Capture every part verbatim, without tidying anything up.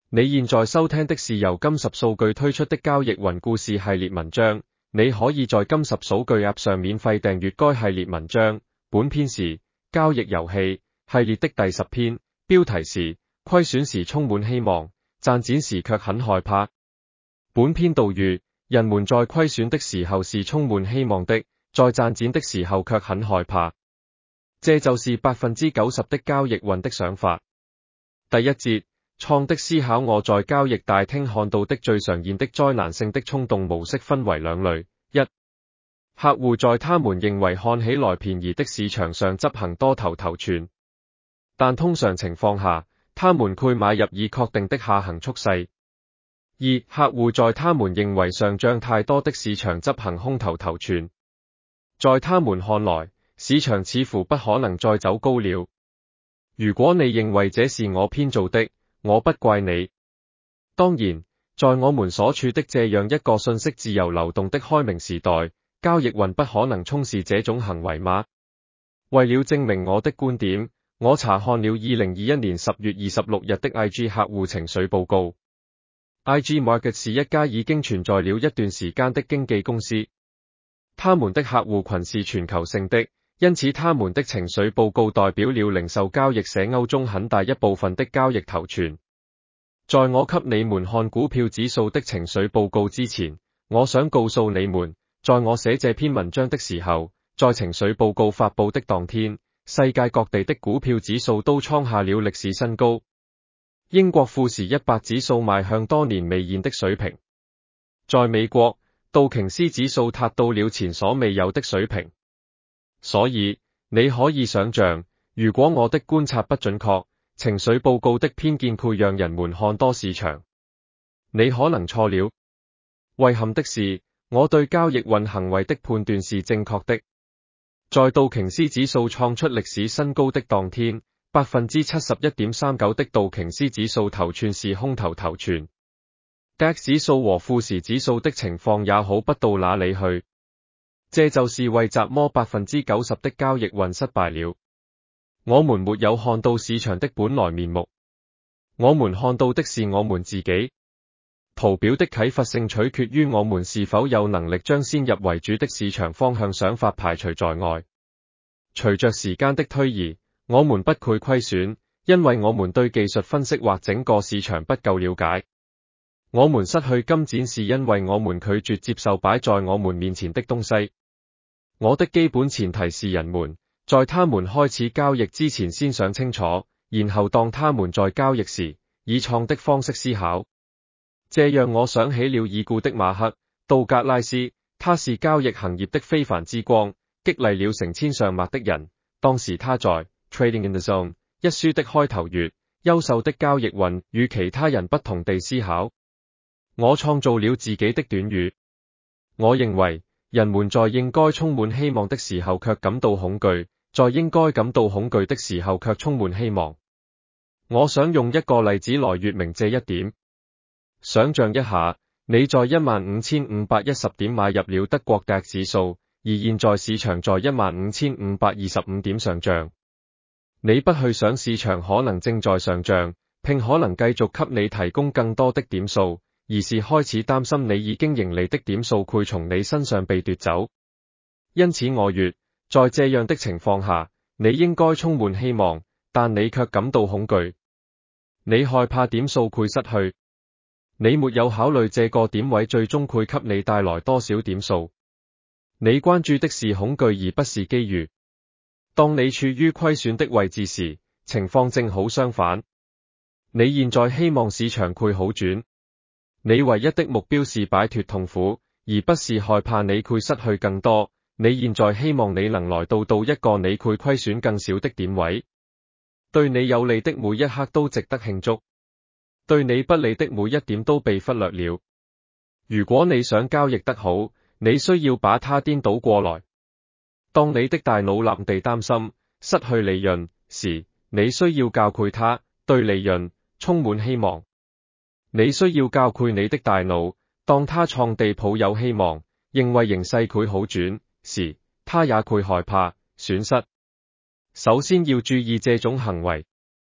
你現在收聽的是由金十數據推出的交易雲故事系列文章，你可以在金十數據 App 上免費訂閱該系列文章。本篇是交易遊戲系列的第十篇，標題是虧損時充滿希望，賺錢時卻很害怕。本篇導語：人們在虧損的時候是充滿希望的，在賺錢的時候卻很害怕。這就是百分之九十的交易雲的想法。第一節。創的思考。我在交易大廳看到的最常見的災難性的衝動模式分為兩類：一、客戶在他們認為看起來便宜的市場上執行多頭頭寸，但通常情況下，他們會買入已確定的下行趨勢；二、客戶在他們認為上漲太多的市場執行空頭頭寸，在他們看來，市場似乎不可能再走高了。如果你認為這是我編造的，我不怪你。當然，在我們所處的這樣一個信息自由流動的開明時代，交易雲不可能從事這種行為嗎？為了證明我的觀點，我查看了二零二一年十月二十六日的 I G 客戶情緒報告。I G Market 是一家已經存在了一段時間的經紀公司，他們的客戶群是全球性的。因此他們的情緒報告代表了零售交易社歐中很大一部分的交易頭寸。在我給你們看股票指數的情緒報告之前，我想告訴你們，在我寫這篇文章的時候，在情緒報告發佈的當天，世界各地的股票指數都創下了歷史新高。英國富時一百指數邁向多年未見的水平，在美國，道瓊斯指數達到了前所未有的水平。所以，你可以想象，如果我的觀察不準確，情緒報告的偏見會讓人們看多市場。你可能錯了。遺憾的是，我對交易雲行為的判斷是正確的。在道瓊斯指數創出歷史新高的當天，百分之七十一點三九的道瓊斯指數頭寸是空頭頭寸。D A X 指數和富時指數的情況也好不到哪裡去。這就是為什麼百分之九十的交易雲失敗了。我們沒有看到市場的本來面目，我們看到的是我們自己。圖表的啟發性取決於我們是否有能力將先入為主的市場方向想法排除在外。隨着時間的推移，我們不會虧損，因為我們對技術分析或整個市場不夠了解。我們失去金錢是因為我們拒絕接受擺在我們面前的東西。我的基本前提是人們在他們開始交易之前先想清楚，然後當他們在交易時以創的方式思考。這讓我想起了已故的馬克·道格拉斯，他是交易行業的非凡之光，激勵了成千上萬的人。當時他在《Trading in the Zone》一書的開頭說：優秀的交易雲與其他人不同地思考。我創造了自己的短語。我認為人們在應該充滿希望的時候卻感到恐懼，在應該感到恐懼的時候卻充滿希望。我想用一個例子來說明這一點。想象一下，你在一萬五千五百一十點買入了德國 D A X 指數，而現在市場在一萬五千五百二十五點上漲。你不去想市場可能正在上漲，並可能繼續給你提供更多的點數，而是開始擔心你已經盈利的點數會從你身上被奪走。因此我說，在這樣的情況下，你應該充滿希望，但你卻感到恐懼。你害怕點數會失去。你沒有考慮這個點位最終會給你帶來多少點數。你關注的是恐懼而不是機遇。當你處於虧損的位置時，情況正好相反。你現在希望市場會好轉。你唯一的目標是擺脫痛苦，而不是害怕你會失去更多。你現在希望你能來到到一個你會虧損更少的點位。對你有利的每一刻都值得慶祝，對你不利的每一點都被忽略了。如果你想交易得好，你需要把它顛倒過來。當你的大腦立地擔心失去利潤時，你需要教誨它對利潤充滿希望。你需要教誨你的大腦，當他創地抱有希望，認為形勢會好轉時，他也會害怕損失。首先要注意這種行為。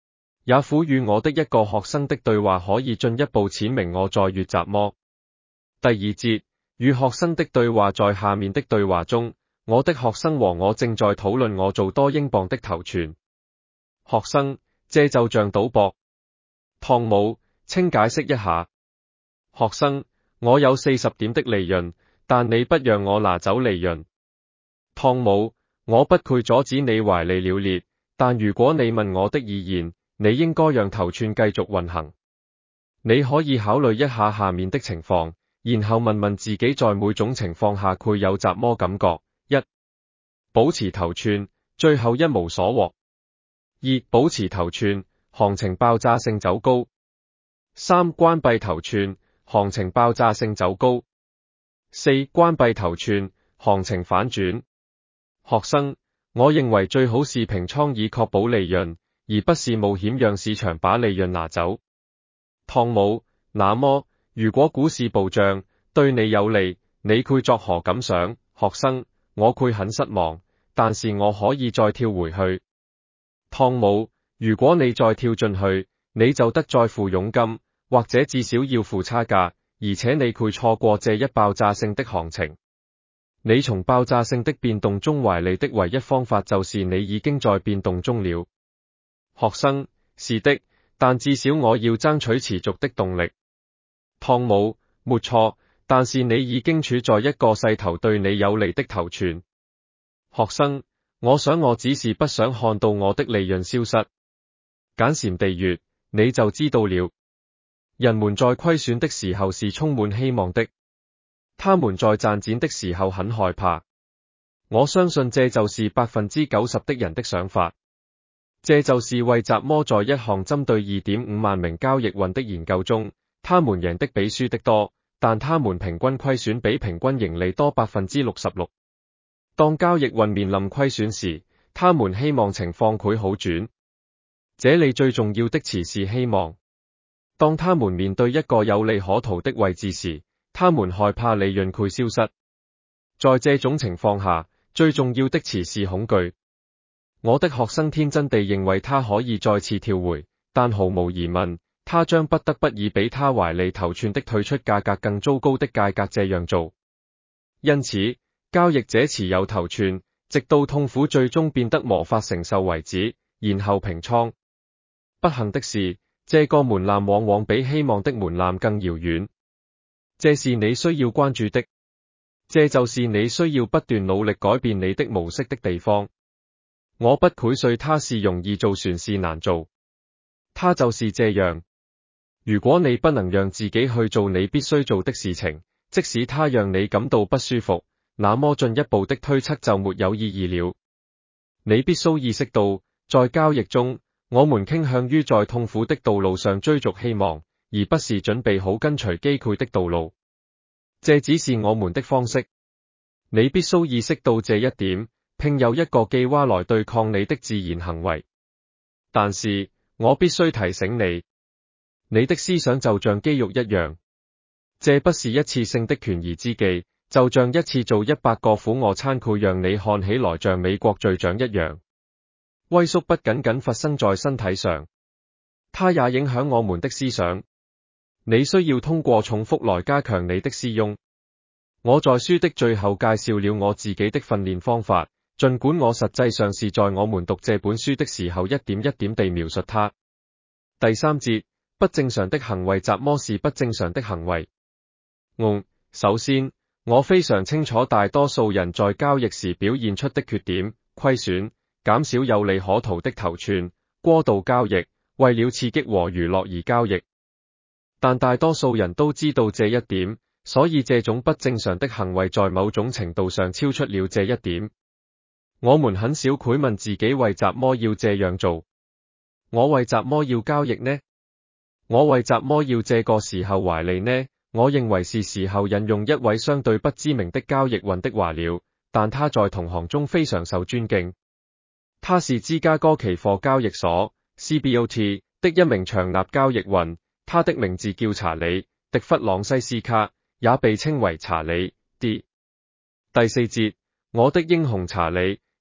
也苦與我的一個學生的對話可以進一步闡明我在閱習麼。第二節，與學生的對話。在下面的對話中，我的學生和我正在討論我做多英鎊的頭寸。學生：這就像賭博。湯姆：請解釋一下。學生：我有四十點的利潤，但你不讓我拿走利潤。湯姆：我不會阻止你懷利了列，但如果你問我的意見，你應該讓頭寸繼續運行。你可以考慮一下下面的情況，然後問問自己在每種情況下會有什麼感覺。一、保持頭寸，最後一無所獲。二、保持頭寸，行情爆炸性走高。三、關閉頭寸，行情爆炸性走高。四、關閉頭寸，行情反轉。學生：我認為最好是平倉以確保利潤，而不是冒險讓市場把利潤拿走。湯姆：那麼，如果股市暴漲，對你有利，你會作何感想？學生：我會很失望，但是我可以再跳回去。湯姆：如果你再跳進去，你就得再付佣金，或者至少要付差價，而且你會錯過這一爆炸性的行情。你從爆炸性的變動中懷利的唯一方法就是你已經在變動中了。學生：是的，但至少我要爭取持續的動力。湯姆：沒錯，但是你已經處在一個勢頭對你有利的頭寸。學生：我想我只是不想看到我的利潤消失。簡禪地閱，你就知道了。人們在虧損的時候是充滿希望的，他們在賺錢的時候很害怕。我相信這就是百分之九十的人的想法。這就是為什麼在一項針對 二點五萬名交易員的研究中，他們贏的比輸的多，但他們平均虧損比平均盈利多 百分之六十六。當交易員面臨虧損時，他們希望情況會好轉。這裡最重要的詞是希望。當他們面對一個有利可圖的位置時，他們害怕利潤會消失。在這種情況下，最重要的詞是恐懼。我的學生天真地認為他可以再次跳回，但毫無疑問，他將不得不以比他懷利頭寸的退出價格更糟糕的價格這樣做。因此，交易者持有頭寸，直到痛苦最終變得無法承受為止，然後平倉。不幸的是，這個門檻往往比希望的門檻更遙遠。這是你需要關注的，這就是你需要不斷努力改變你的模式的地方。我不會說它是容易做船是難做，它就是這樣。如果你不能讓自己去做你必須做的事情，即使它讓你感到不舒服，那麼進一步的推測就沒有意義了。你必須意識到，在交易中，我們傾向於在痛苦的道路上追逐希望，而不是準備好跟隨機會的道路。這只是我們的方式。你必須意識到這一點，並有一個計劃來對抗你的自然行為。但是，我必須提醒你，你的思想就像肌肉一樣，這不是一次性的權宜之計，就像一次做一百個俯臥撐會讓你看起來像美國隊長一樣。萎縮不僅僅發生在身體上，它也影響我們的思想。你需要通過重複來加強你的思擁。我在書的最後介紹了我自己的訓練方法，儘管我實際上是在我們讀這本書的時候一點一點地描述它。第三節，不正常的行為。什麼是不正常的行為？嗯，首先，我非常清楚大多數人在交易時表現出的缺點：虧損、減少有利可圖的頭寸、過度交易、為了刺激和娛樂而交易。但大多數人都知道這一點，所以這種不正常的行為在某種程度上超出了這一點。我們很少會問自己為什麼要這樣做。我為什麼要交易呢？我為什麼要這個時候懷利呢？我認為是時候引用一位相對不知名的交易員的話了，但他在同行中非常受尊敬。他是芝加哥期貨交易所 C B O T 的一名長立交易員，他的名字叫查理·迪弗朗西斯卡，也被稱為查理 D。第四節，我的英雄查理，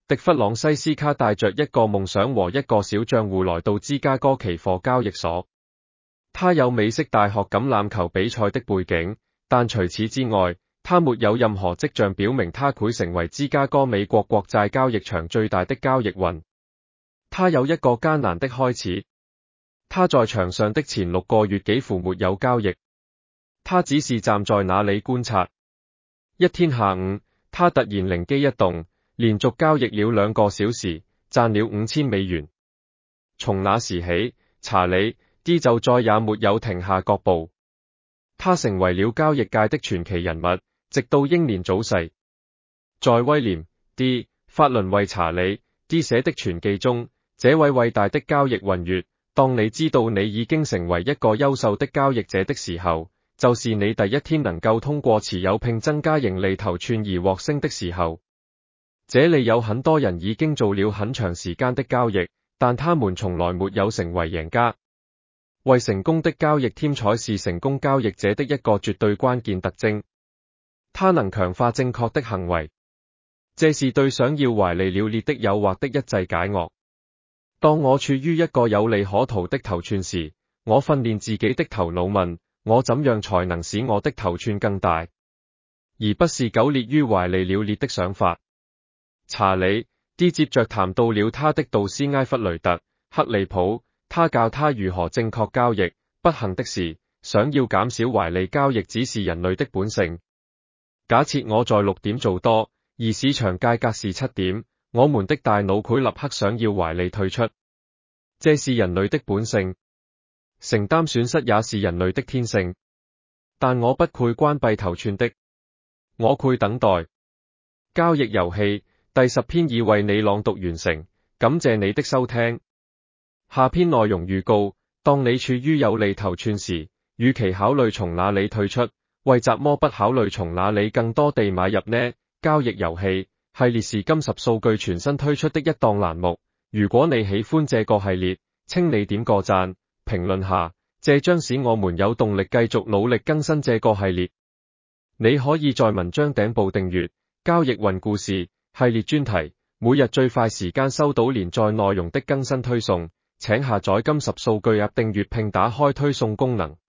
迪弗朗西斯卡帶着一個夢想和一個小賬戶來到芝加哥期貨交易所。他有美式大學橄欖球比賽的背景，但除此之外，他沒有任何跡象表明他會成為芝加哥美國國債交易場最大的交易員。他有一個艱難的開始。他在場上的前六個月幾乎沒有交易，他只是站在那裡觀察。一天下午，他突然靈機一動，連續交易了兩個小時，賺了五千美元。從那時起，查理 D 就再也沒有停下腳步。他成為了交易界的傳奇人物，直到英年早逝。在威廉 D 法倫為查理 D 寫的傳記中，這位偉大的交易員說，當你知道你已經成為一個優秀的交易者的時候，就是你第一天能夠通過持有並增加盈利頭寸而獲勝的時候。這裡有很多人已經做了很長時間的交易，但他們從來沒有成為贏家。為成功的交易添彩是成功交易者的一個絕對關鍵特徵，他能強化正確的行為，這是對想要懷利了獵的誘惑的一劑解藥。當我處於一個有利可圖的頭寸時，我訓練自己的頭腦問我怎樣才能使我的頭寸更大，而不是苟列於懷利了獵的想法。查理 D 接着談到了他的導師埃弗雷特克利普，他教他如何正確交易。不幸的是，想要減少懷利交易只是人類的本性。假設我在六點做多，而市場價格是七點，我們的大腦會立刻想要懷利退出，這是人類的本性。承擔損失也是人類的天性。但我不會關閉頭寸的，我會等待。交易遊戲第十篇已為你朗讀完成，感謝你的收聽。下篇內容預告：當你處於有利頭寸時，與其考慮從哪裡退出，為什麼不考慮從哪裡更多地買入呢？交易遊戲系列是金十數據全新推出的一檔欄目。如果你喜歡這個系列，請你點個讚，評論下，這將使我們有動力繼續努力更新這個系列。你可以在文章頂部訂閱交易雲故事系列專題，每日最快時間收到連載內容的更新推送。請下載金十數據 App 訂閱並打開推送功能。